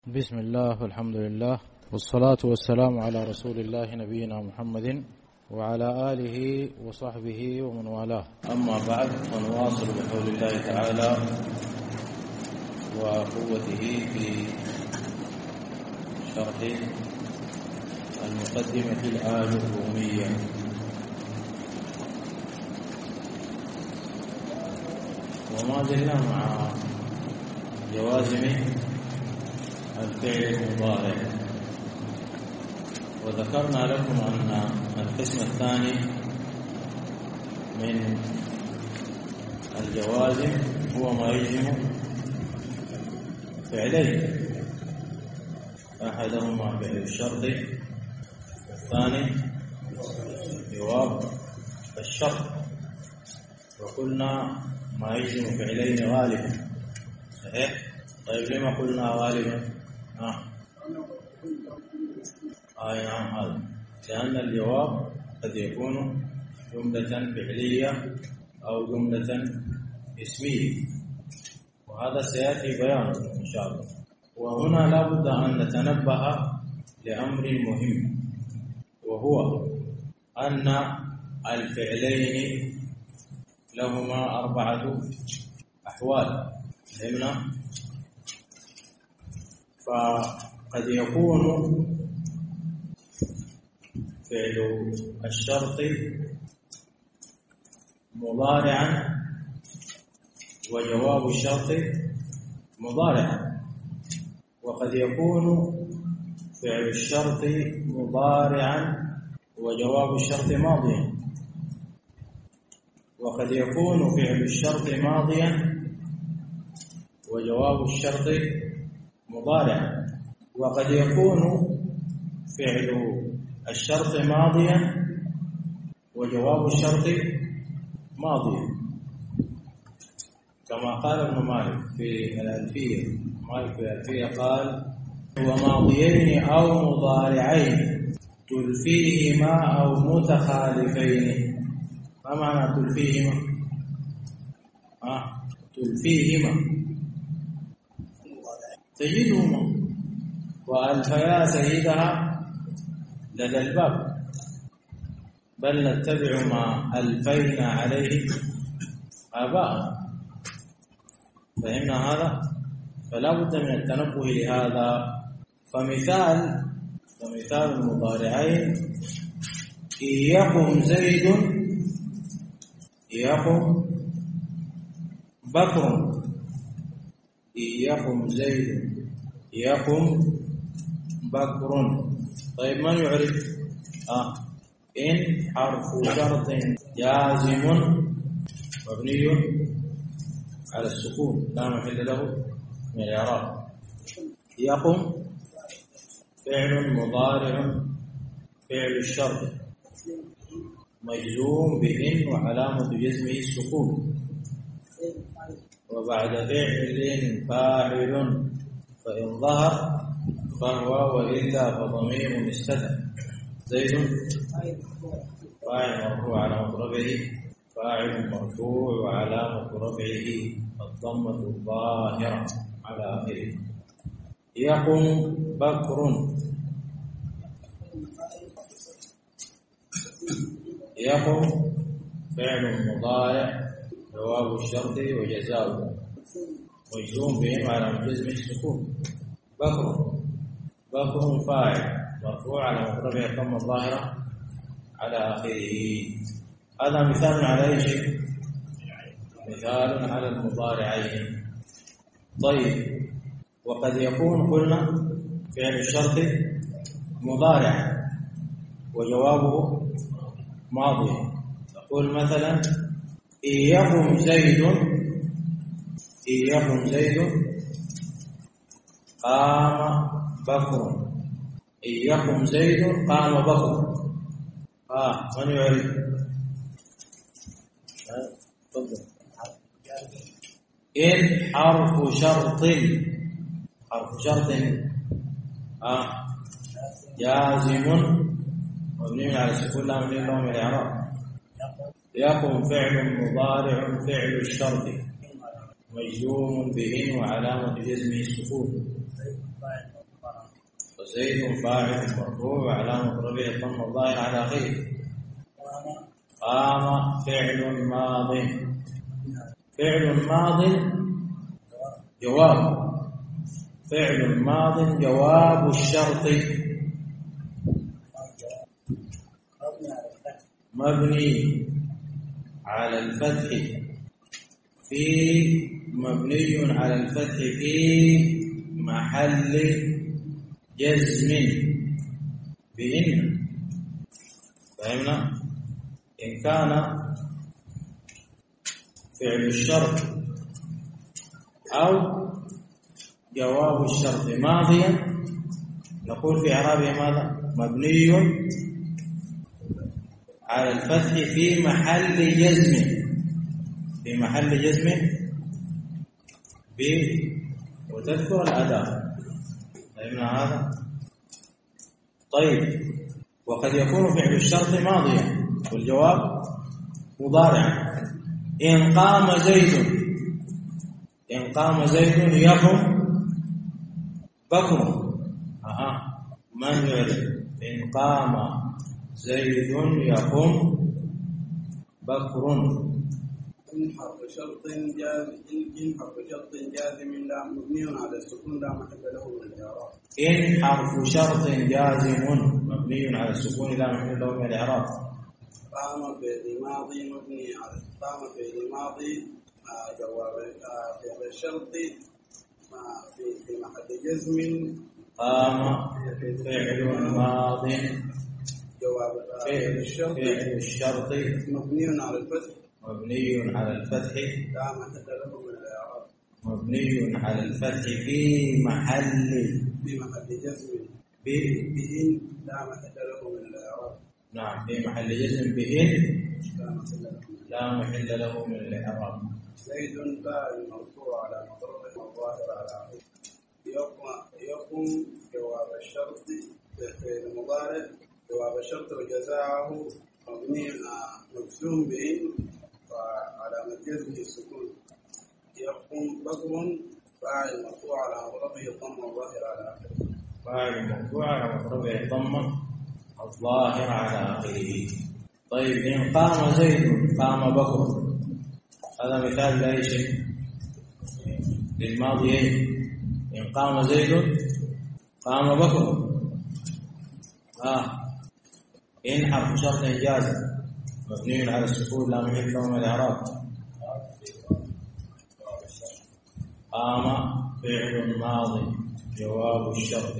بسم الله والحمد لله والصلاة والسلام على رسول الله نبينا محمد وعلى آله وصحبه ومن والاه. أما بعد، فنواصل بحول الله تعالى وقوته في شرح المقدمة الآل الرومية. وما زلنا مع جوازم الفعل المضارع، وذكرنا لكم أن القسم الثاني من الجوازم هو ما يجزم فعلين، أحدهما فعل الشرط والثاني جواب الشرط. وقلنا ما يجزم فعلين غالبا، صحيح؟ طيب لما قلنا غالبا؟ نعم، هذا لأن الجواب قد يكون جملة فعلية أو جملة اسمية، وهذا سيأتي بيانه إن شاء الله. وهنا لا بد أن نتنبه لأمر مهم، وهو أن الفعلين لهما 4 أحوال. فهمنا؟ فقد يكون فعل الشرط مضارعا وجواب الشرط مضارعا، وقد يكون فعل الشرط مضارعا وجواب الشرط ماضيا، وقد يكون فعل الشرط ماضيا وجواب الشرط مضارعا، وقد يكون فعل الشرط ماضيا وجواب الشرط ماضيا، كما قال ابن مالك في الألفية. مالك في الألفية قال: وماضيين أو مضارعين تلفيهما أو متخالفين. ما معنى تلفيهما؟ تلفيهما تجدهما، وألفيا سيدها لدى الباب، بل نتبع ما ألفينا عليه آباءنا. فهمنا هذا؟ فلا بد من التنبه لهذا. فمثال المضارعين: إن يقم زيد يقم بكر. إن يقم زيد يقم بكر. طيب من يعرف؟ إن حرف شرط جازم مبني على السكون لا محل له من الإعراب. يقم فعل مضارع فعل الشرط مجزوم بإن وعلامة جزمه السكون، وبعد فعل فاعل، فإن ظهر فهو وإلا فضمير مستتر. زيد فاعل مرفوع علامة رفعه، فاعل مرفوع وعلامة رفعه الضمة الظاهرة على آخره. يقم بكر. يقم فعل مضارع جواب الشرط وجزاؤه مجزوم به على جزم السكون. بكر فاعل مرفوع على مفرده الضمه الظاهره على اخره. هذا مثال على اي شيء؟ مثال على المضارعين. طيب، وقد يكون قلنا فعل الشرط مضارع وجوابه ماضي. نقول مثلا: إن يقم زيد قام بكر. إن يقم زيد قام بكر. من يعرف؟ تفضل. إن حرف شرط جازم مبني على السكون لا محل له من الإعراب. يقم فعل مضارع فعل الشرط مجزوم به وعلامة جزمه السكون، زيد فاعل مرفوع وعلامة رفعه الضمة الظاهرة على آخره. قام فعل ماض. فعل ماض جواب. فعل ماض جواب الشرط مبني على الفتح في محل جزم بإن. فهمنا؟ إن كان فعل الشرط أو جواب الشرط ماضيا نقول في إعرابه ماذا؟ مبني على الفتح في محل جزم. في محل جزم وتذكر الأداة. فهمنا هذا؟ طيب، وقد يكون فعل الشرط ماضيا والجواب مضارعا. إن قام زيد يقم بكر. من يعرف؟ إن قام زيد يقم بكر. إن حرف شرط جازم لا مبني على السكون لا محل له من الإعراب. إن حرف شرط جازم مبني على السكون لا محل له من الإعراب. قام فعل ماضي مبني على قام فعل ماضي جواب فعل الشرط في محل جزم. قام فعل ماض جواب فعل الشرط مبني على الفتح لا محل له من الإعراب. مبني على الفتح في محل جزم بإن لا محل له من الإعراب. نعم، في محل جزم بإن لا محل له من الإعراب. زيد فاعل مرفوع على مضربه الظاهر على آخره. يقوم جواب الشرط فعل مضارع جواب الشرط وجزاءه مبني مجزوم بإن وعلامة جزمه السكون. يقوم بكر فاعل مرفوع على مضربه الضمة الظاهر على آخره. فاعل مرفوع على مضربه الضمة الظاهر على آخره. طيب، إن قام زيد قام بكر، هذا مثال لأي شيء؟ للماضيين. إن قام زيد قام بكر. إن حرف شرط جازم مبني على السكون لا محل له من الإعراب. قام فعل ماضي جواب الشرط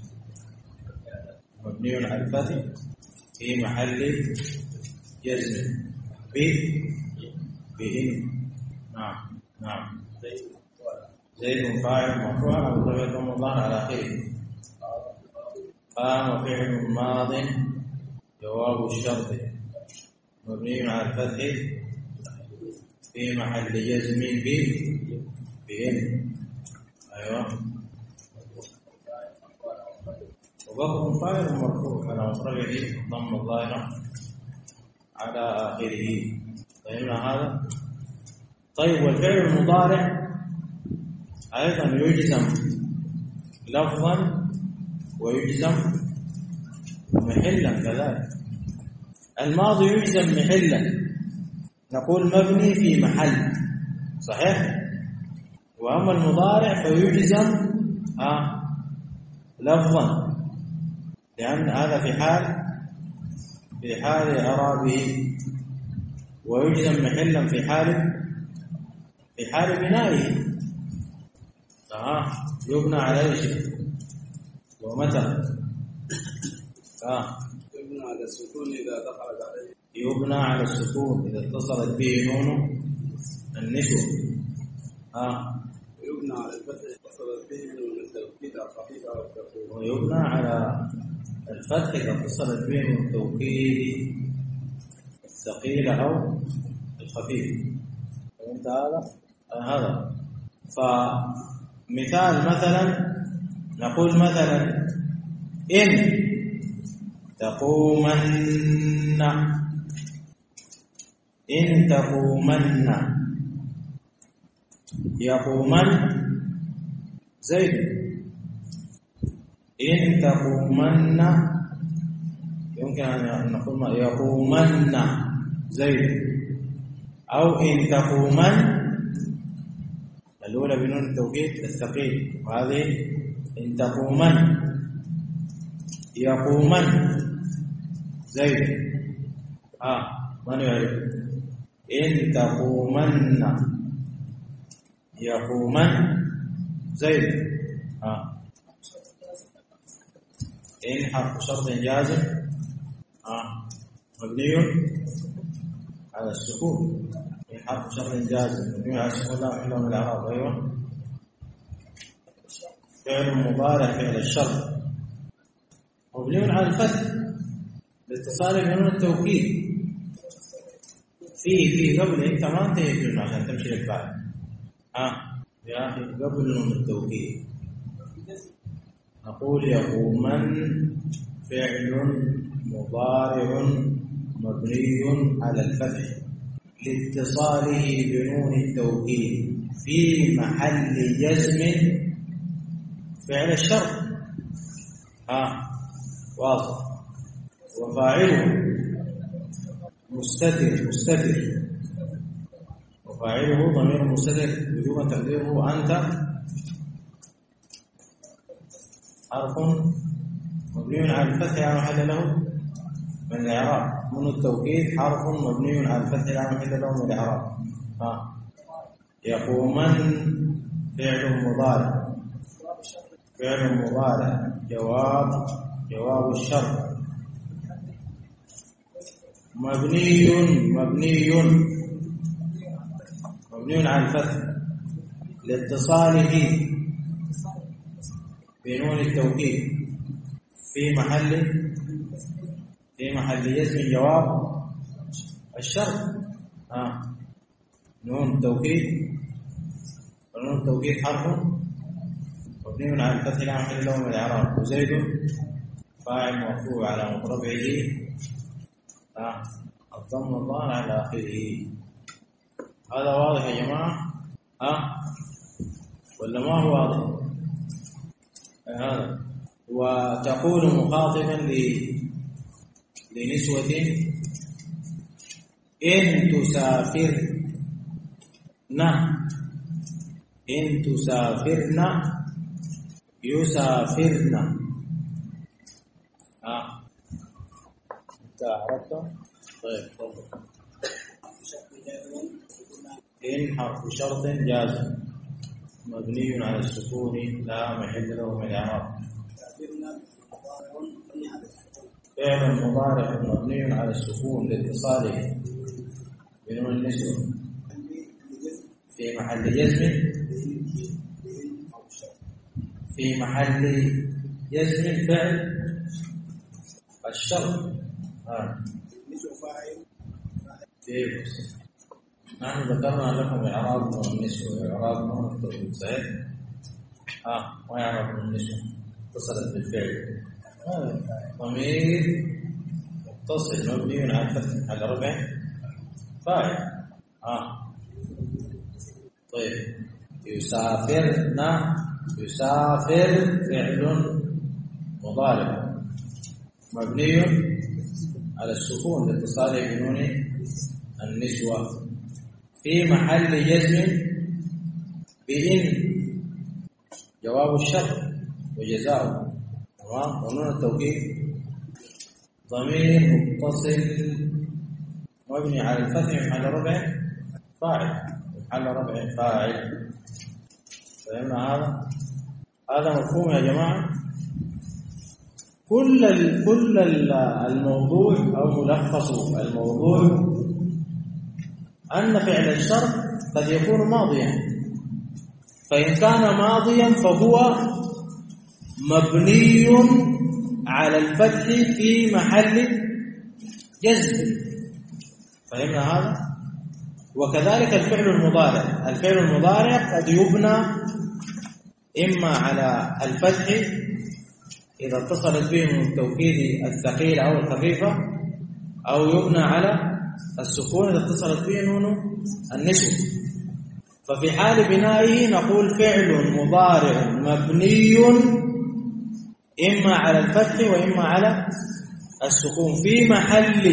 مبني على الفتح في محل جزم بإن. نعم. زيد فاعل مرفوع على مضارع الضمة الظاهرة على آخره. قام فعل ماض جواب الشرط مبني على الفتح في محل جزم بإن. أيوة. وبكر فاعل مرفوع على مضارعه الضمة الظاهرة على آخره. فهمنا هذا؟ طيب، والفعل المضارع أيضا يجزم لفظا ويجزم محلا كذلك. الماضي يجزم محلا نقول مبني في محل، صحيح؟ وأما المضارع فيجزم لفظا، لأن هذا في حال إعرابه، ويجزم محلا في حال بنائه. يبنى على أي شيء ومتى؟ يبنى على السكون إذا دخلت عليه. يبنى على السكون إذا اتصلت به نون النسوة. يبنى على الفتح اتصلت به نون التوكيد الخفيف أو الثقيل. ويبنى على الفتح إذا اتصلت به نون التوكيد الثقيل أو الخفيف. فهمت هذا؟ فمثال مثلا نقول مثلا إن تقومن يقومن زيد. إن تقومن، يمكن أن نقول يقومن زيد، أو إن تقومن الأولى بنون التوكيد الثقيل، وهذه إن تقومن يقومن زيد. من يعرف؟ إن تقومن يقومن زيد. إن حرف شرط جازم مبني على السكون. إن حرف شرط جازم مبني على السكون لا محل من الإعراب. أيوه. فعل مضارع فعل الشرط مبني على الفتح لاتصاله بنون التوكيد. في قبل انت ما انتهيت عشان تمشي للفعل. يا اخي قبل نون التوكيد نقول يقومن فعل مضارع مبني على الفتح لاتصاله بنون التوكيد في محل جزم فعل الشرط. واضح. وفاعله مستتر وفاعله ضمير مستتر وجوبا تقديره أنت حرف مبني على الفتح لا محل له من الإعراب. من التوكيد حرف مبني على الفتح لا محل له من الإعراب. يقومن فعل مضارع جواب الشرط مبني على الفتح لاتصاله بنون التوكيد في محل جزم جواب الشرط. نون التوكيد ونون التوكيد حرف مبني على الفتح لا محل له من الإعراب. وزيد فاعل مرفوع على مفرده الضم الظاهر على آخره. هذا واضح يا جماعة؟ ولا ما هو واضح؟ هذا. وتقول مخاطبا لنسوة إن تسافرن يسافرن. انت عرفت؟ طيب تفضل. إن حرف شرط جازم مبني على السكون لا محل له من الإعراب. فعل مضارع مبني على السكون لاتصاله بنون النسوة في محل جزم فعل الشرط. نحن ذكرنا لكم إعراب النسوة وإعراب التوكيد صحيح؟ وإعراب النسوة اتصلت بالفعل ضمير متصل مبني على الفتح على ربع فاعل. طيب يسافر فعل مضارع مبني على السكون لاتصاله بنون النسوة في محل جزم بإن جواب الشرط وجزاؤه. تمام. ونون التوكيد ضمير متصل مبني على الفتح محل ربع فاعل. فهمنا هذا مفهوم يا جماعة؟ كل الموضوع أو ملخص الموضوع أن فعل الشرط قد يكون ماضيا، فإن كان ماضيا فهو مبني على الفتح في محل جزم. فهمنا هذا؟ وكذلك الفعل المضارع قد يبنى إما على الفتح إذا اتصلت به من التوكيد الثقيل أو الخفيفة، أو يبنى على السكون إذا اتصلت به نون النسوة. ففي حال بنائه نقول فعل مضارع مبني إما على الفتح وإما على السكون في محل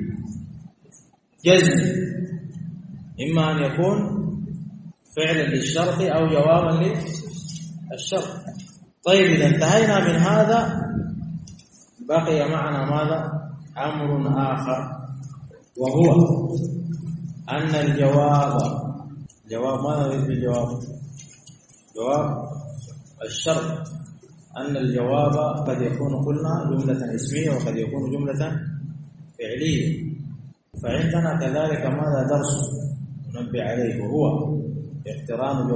جزم، إما أن يكون فعلا للشرط أو جوابا للشرط. طيب إذا انتهينا من هذا بقي معنا ماذا؟ أمر آخر، وهو أن الجواب ماذا يريد بالجواب؟ جواب الشرط، أن الجواب قد يكون قلنا جملة اسمية وقد يكون جملة فعلية. فعندنا كذلك ماذا درس ننبه عليه، وهو اقتران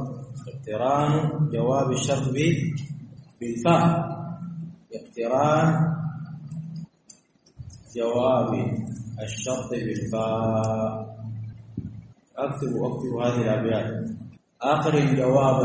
جواب الشرط بالفاء، اقتران جواب الشرط بالفاء. أكتب هذه الأبيات: أقرن جواب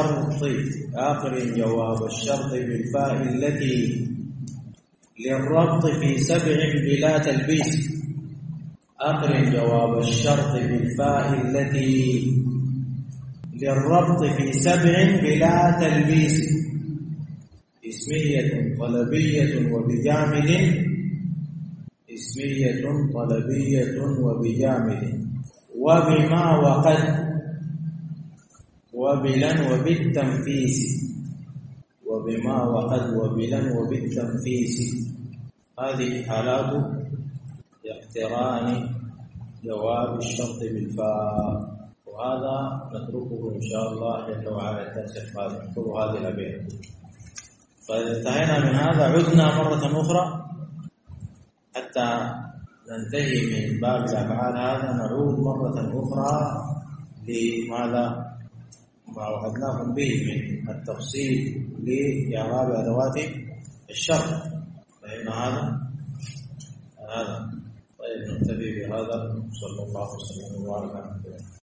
الشرط بالفاء التي للربط في 7 بلا تلبيس. أقرن جواب الشرط بالفاء التي للربط في 7 بلا تلبيس. اسمية طلبية وبجامد وبما وقد وبلن وبالتنفيس. هذه حالات اقتران جواب الشرط بالفاء، وهذا نتركه إن شاء الله جل وعلا الدرس القادم. نذكر هذه الأبيات. فإذا انتهينا من هذا عدنا مرة أخرى حتى ننتهي من باب الأفعال هذا، نعود مرة أخرى لماذا؟ ما وعدناكم به من التفصيل لإعراب أدوات الشرط. فإن هذا طيب نكتفي بهذا. صلى الله وسلم وبارك على